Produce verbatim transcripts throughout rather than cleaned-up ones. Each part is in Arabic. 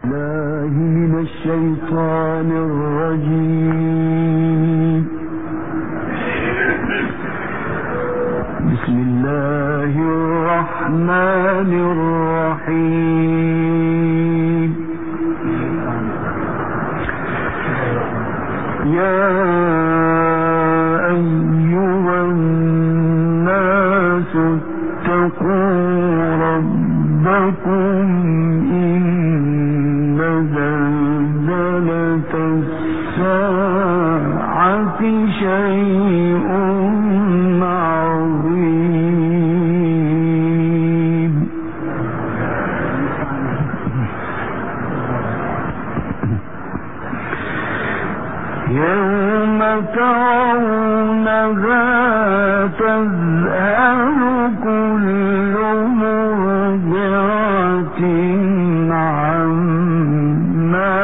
الشيطان الرجيم. بسم الله الرحمن الرحيم. يا أيها الناس اتقوا ربكم إن زلزلة الساعة شيء عظيم. يوم ترونها تذهل كل مرضعة عما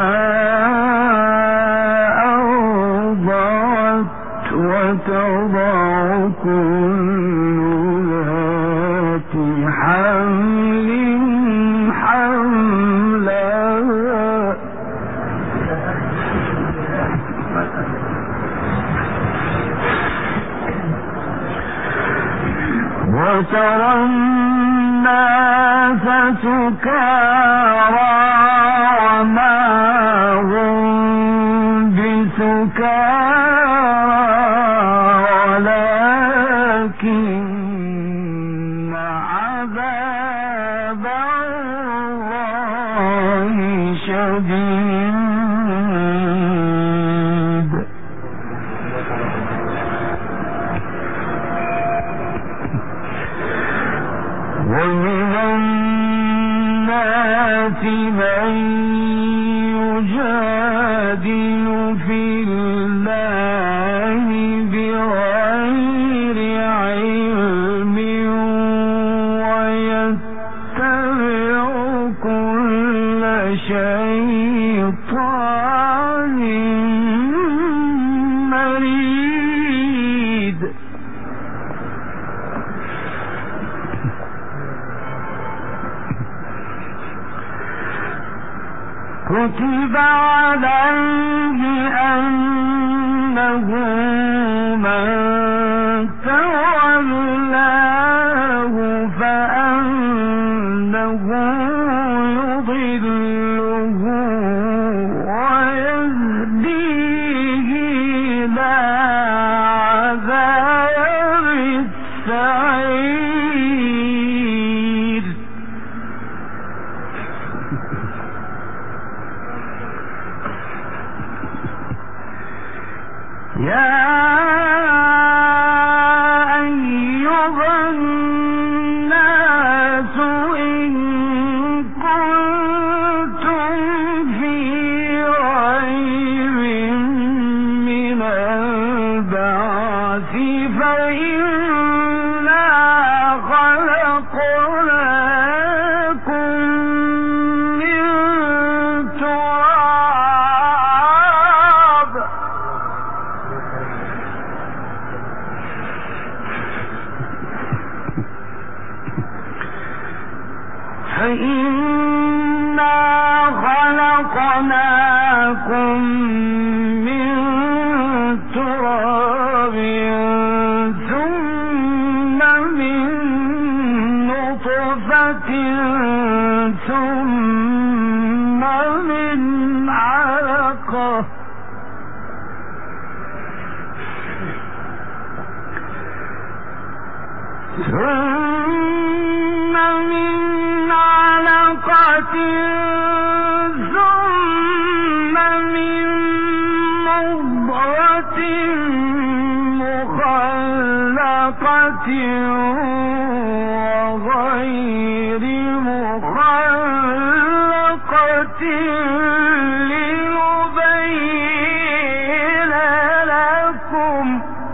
أرضعت وتضع كل ذات حمل حملها وترى الناس سكارى وما هم بسكارى ولكن عذاب الله شديد. ومن الناس من يجادل في الله بغير علم ويتبع كل شيطان مريد. كتب عليه أنه من تولاه فأنه يضله ويهديه إلى عذاب السعير. يا أيها الناس إن كنتم في ريب من البعث فإنا خلقناكم من تراب فإنا خلقناكم من تراب ثم من نطفة ثم من علقة ثم من علقة ثم من مضغة مخلقة وغير مخلقة لنبين لكم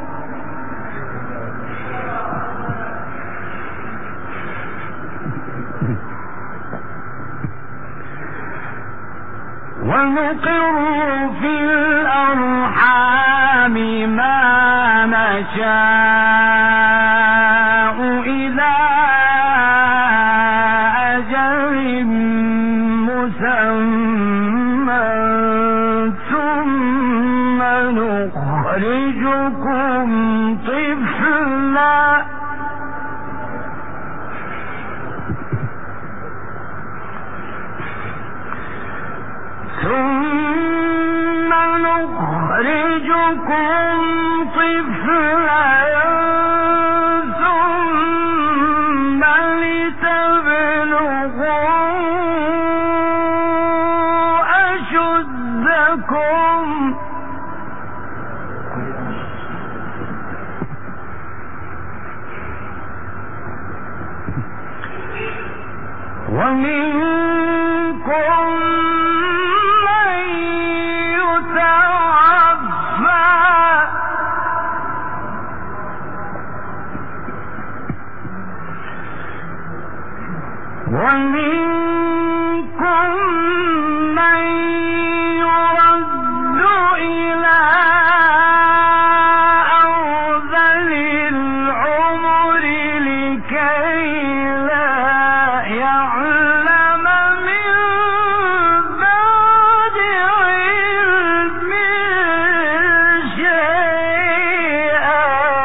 ونقر في الأرحام ما نشاء إلى أجل مسمى ثم نخرجكم طفلا ثم نخرجكم طفلا ثم لتبلغوا أشدكم ومنكم من يتوفى ومنكم من يرد إلى أرذل العمر لكي لا يعلم من بعد علم شيئا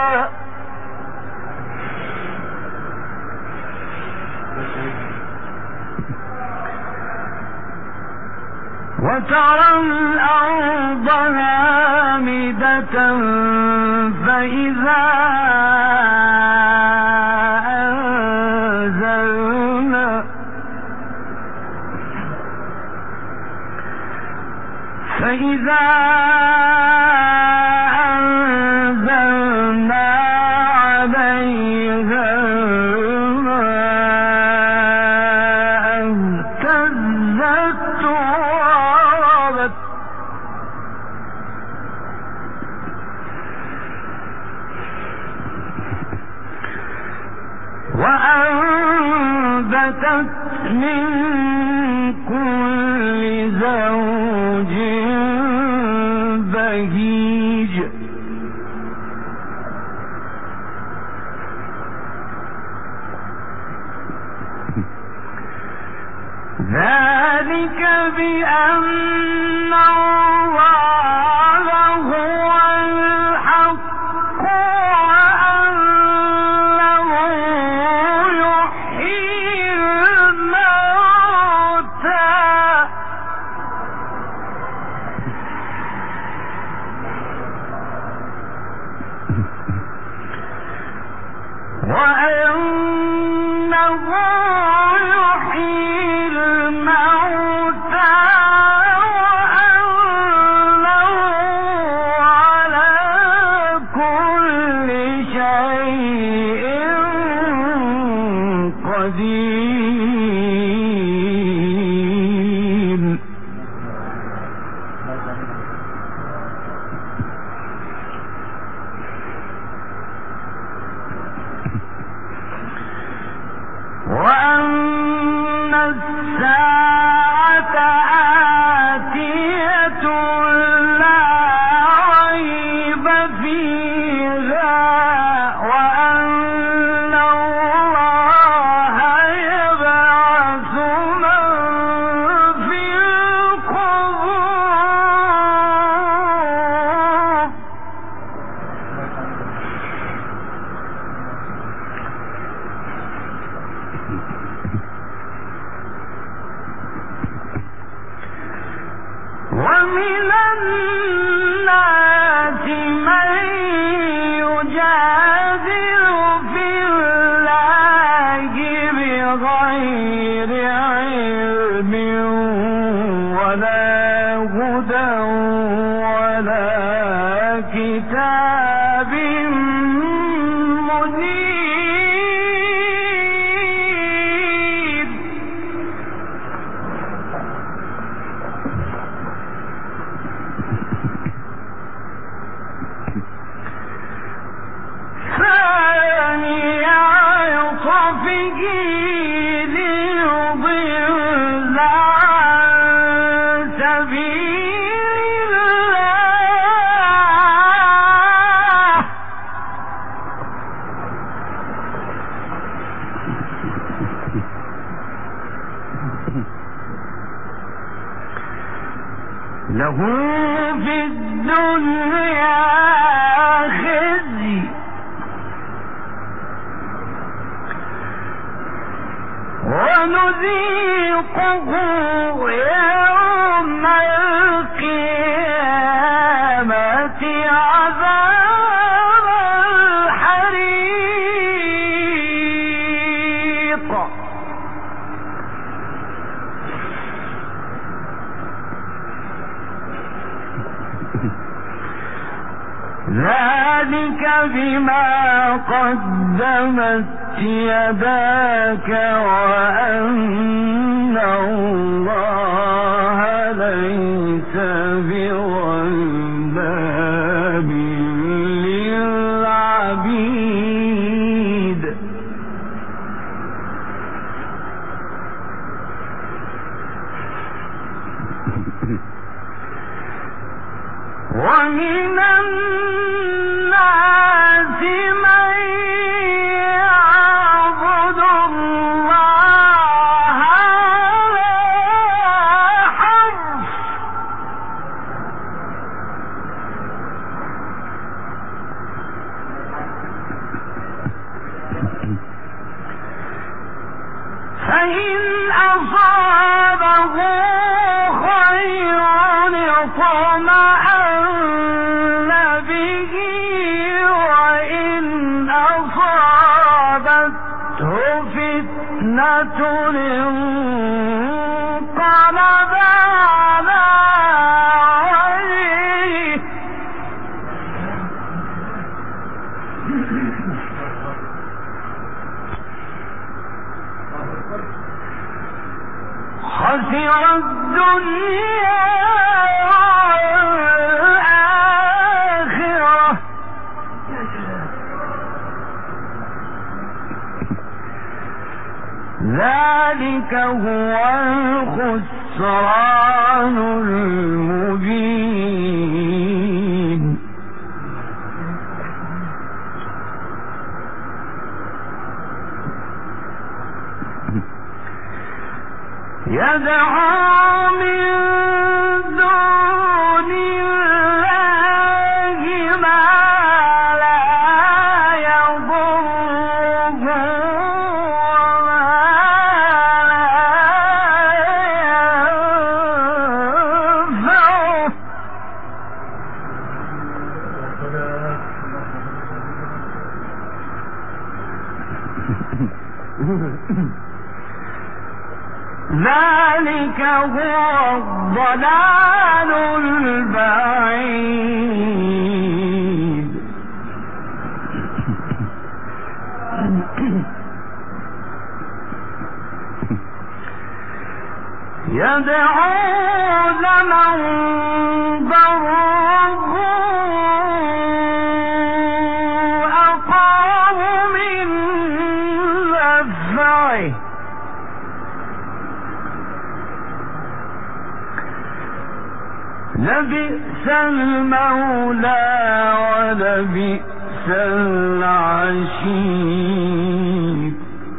وترى الأرض هامدة فإذا أنزلنا فإذا أنزلنا عليها الماء اهتزت وربت وأنبتت من كل زوج بهيج ذلك بأن الله هو الحق وأنه يحيي الموتى وأنه يحيي الموتى وأنه على كل شيء قدير وأن الساعة آتية لا ريب فيها وأن الله يبعث من في القبور ومن الناس من يجادل في الله بغير علم ولا هدى ولا كتاب منير ثاني عطفه ليضل عن سبيل الله له في الدنيا خزي ونذيقه يوم القيامة عذاب الحريق. ذلك بما قدمت يداك وأن الله ليس بظلام للعبيد. ومن الناس من يعبد الله على حرف فإن أصابه خير اطمأن به وإن أصابته فتنة انقلب على وجهه خسر الدنيا والآخرة ذلك هو الخسران المبين. يدعو من دون الله ما لا يضره وما لا ينفعه. ذلك هو الضلال البعيد. يدعو لمن ضره أقرب من نفعه لبئس المولى ولبئس العشير.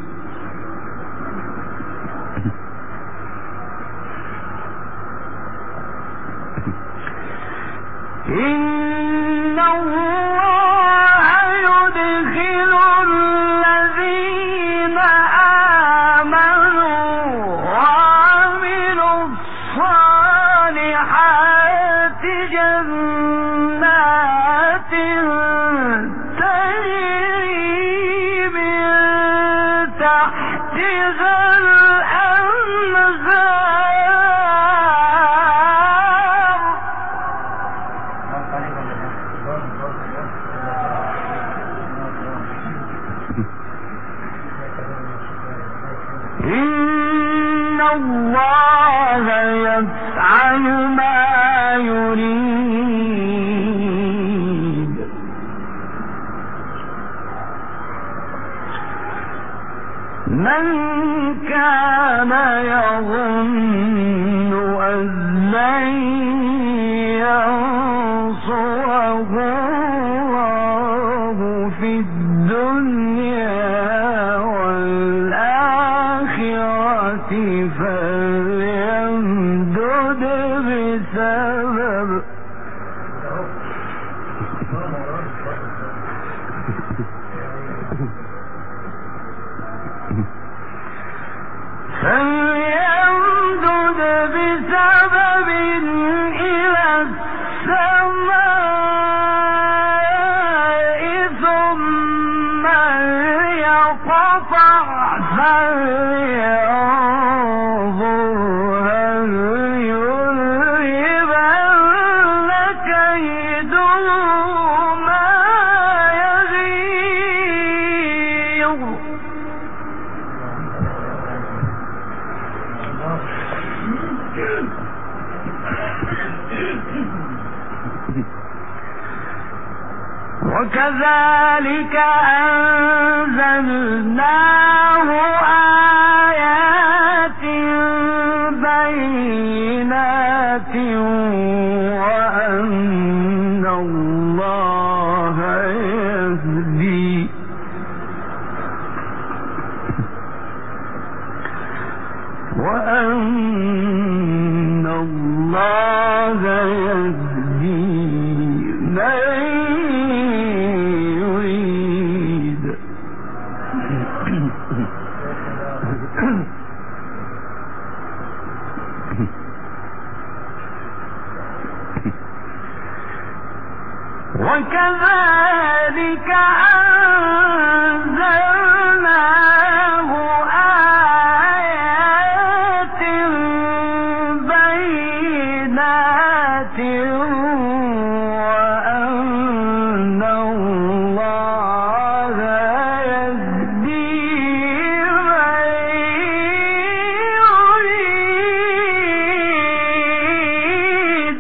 إن الله يدخل الذين آمنوا وعملوا الصالحات جنات تجري من تحتها الأنهار إن الله يفعل ما يريد. بسبب فليمدد بسبب إلى السماء ثم ليقطع فلينظر هل يذهبن كيده ما يغيظ. وكذلك أنزلناه آيات بينات وأن الله يهدي وأن الله يهدي من يريد. وكذلك أنزلناه آيات بينات وأن الله يهدي من يريد.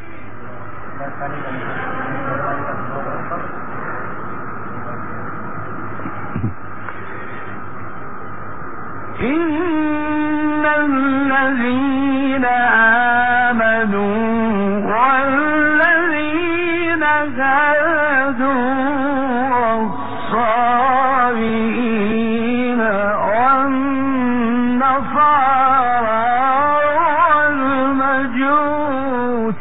إن الذين آمنوا والذين هادوا والصابئين والنصارى والمجوس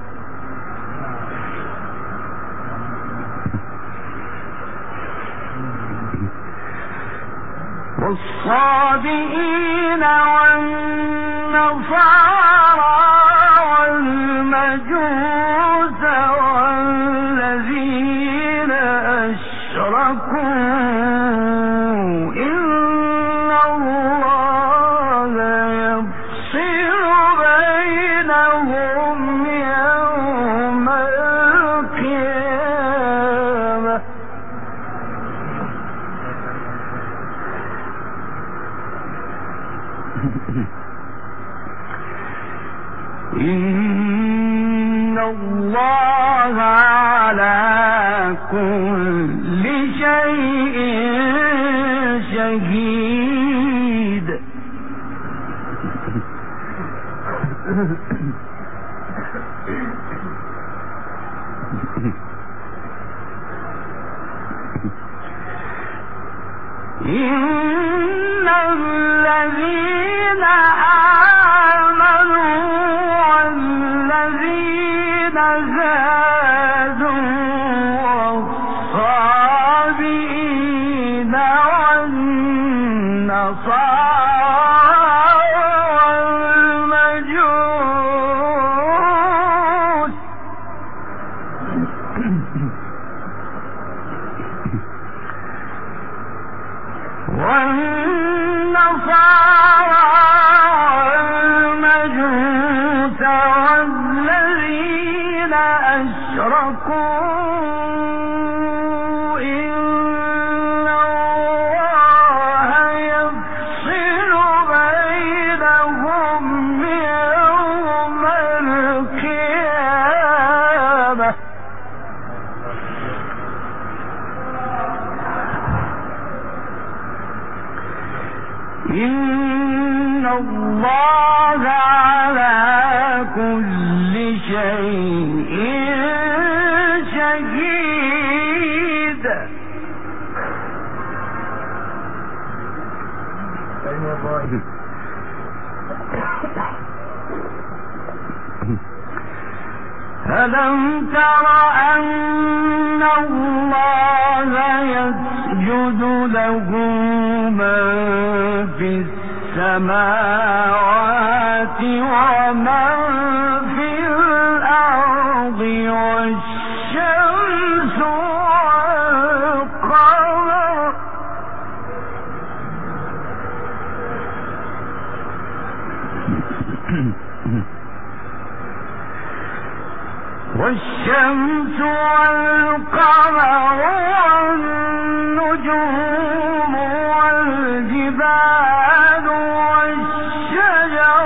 والصابئين والنصارى والمجوس والذين أشركوا إن الله يفصل بينهم يوم القيامة. إن الله على كل شيء شهيد. إن الذين آمنوا والذين هادوا والصابئين والنصارى والمجوس والنصارى والمجوس والذين أشركوا إن الله يفصل بينهم يوم القيامة. إن الله على كل شيء ألم تر أن الله يسجد له من في السماوات ومن في الأرض والشمس والقمر والشمس والقمر والنجوم والجبال والشجر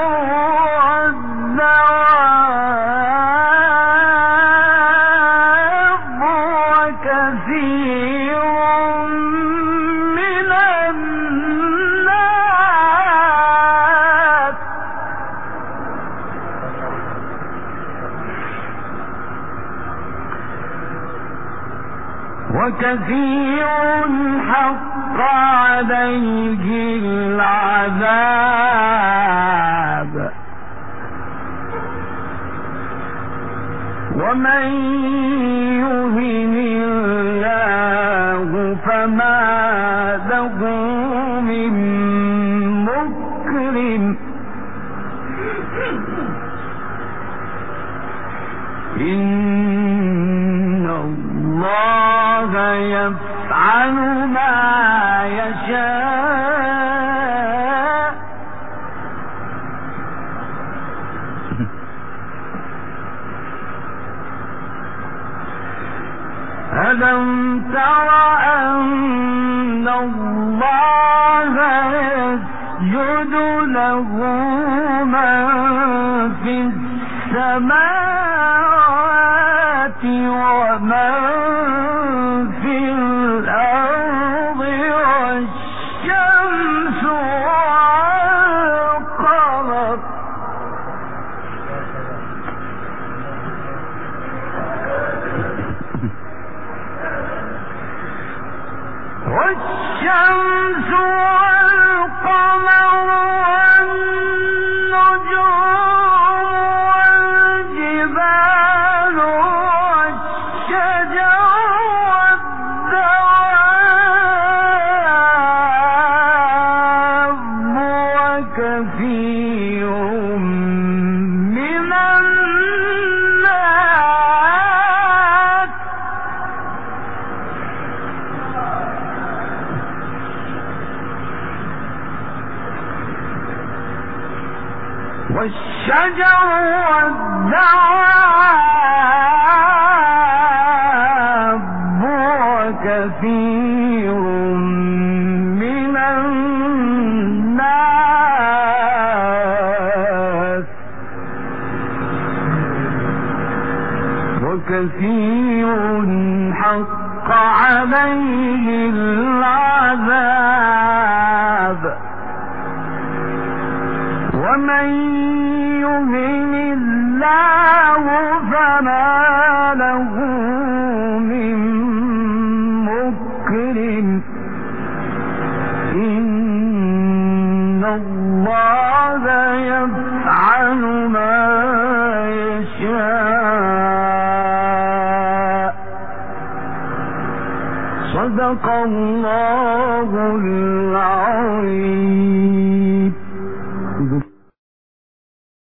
والدواب وكثير من الناس وكثير حق عليه العذاب ومن يهن الله فما له من مكرم إن الله يفعل ما يشاء ألم تر أن الله يسجد له من في السماوات ومن في الأرض والشمس والقمر والشمس والقمر والنجوم والجبال والشجر والدواب وكثير من الناس والشجر والدواب وكثير من الناس وكثير حق عليه العذاب ومن يهن الله فما له من مكرم إن الله يفعل ما يشاء صدق الله